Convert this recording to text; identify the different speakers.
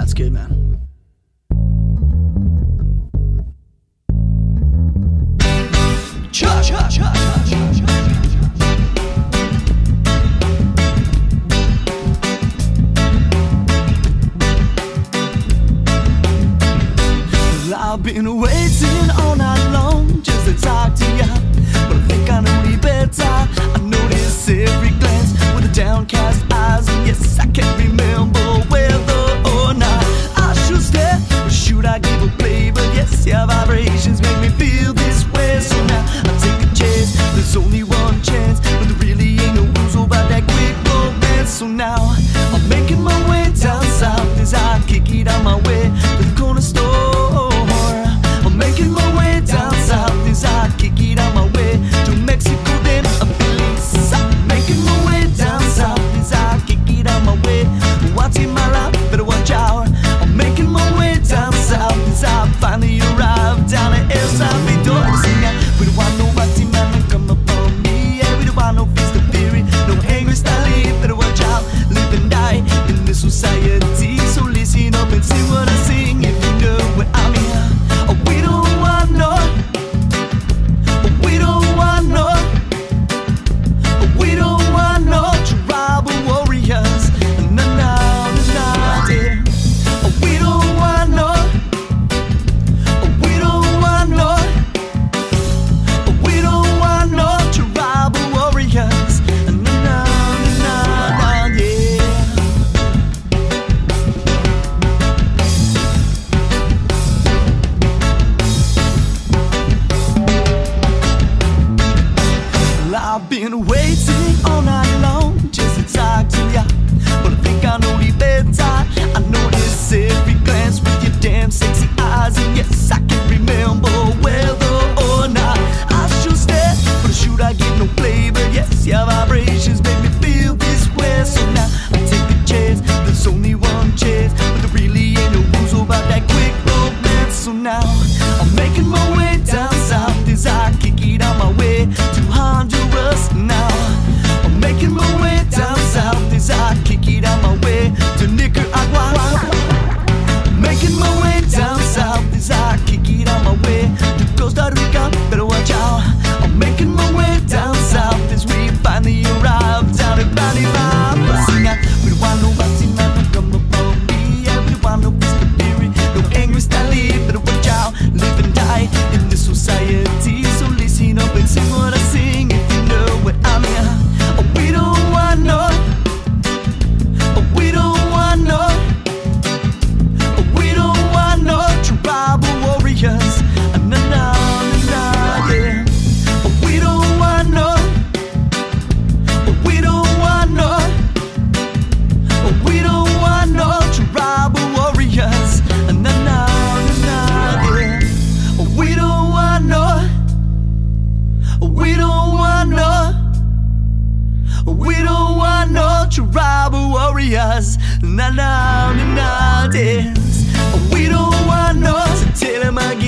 Speaker 1: it's good, man. Cha cha cha cha cha cha. I've been waiting all night long just to talk to ya, but I think I know you better. I notice every glance with the downcast eyes, and yes, I can't remember whether or not I should stay or should I give a play. But yes, your vibrations make me feel this way, so now I take a chance. There's only one chance, but there really ain't no rules about that quick romance. So now I'm making my way down south as I kick it on my way to the corner store. Making my way down south as I kick it on my way to Mexico, then Belize. I'm making my way down south as I kick it on my way to Guatemala, better watch out. I'm making my way down south as I finally arrive down at El Salvador. We don't want no Guatemala come up on me, yeah, we don't want no fist of fury, no angry style, better watch out, live and die in this society. So listen up and see what I sing if you know what I mean. We don't want no tribal warriors. No, no, no, yeah. We don't want no tribal warriors. No, no, no, yeah. I've been waiting all night long just to talk to ya, but I think I know the better. I notice every glance with your damn sexy eyes, and yes, I can't remember whether or not I should stay, but should I give no play? But yes, your vibrations make me feel this way, so now I take a chance. There's only one chance, but there really ain't no rules about that quick romance. So now I'm making my way down south as I kick it on my way to Honduras. Now I'm making my way down south as I kick it on my way to Nicaragua. Making my way down south as I kick it on my way to Costa Rica, better watch out. I'm making my way down south as we finally arrive down at Bolivar. We don't want no Guatemala come up on me, yeah, we don't want no Mr. Fury, no angry style, better watch out, live and die in this society. So listen up and sing what I sing if you know what I mean. We don't want no tribal warriors. No, no, no, yeah. We don't want no tribal warriors. No, no, no, yeah. We don't want no tribal warriors. No, no, no, no, yeah. We don't want no, so tell them again.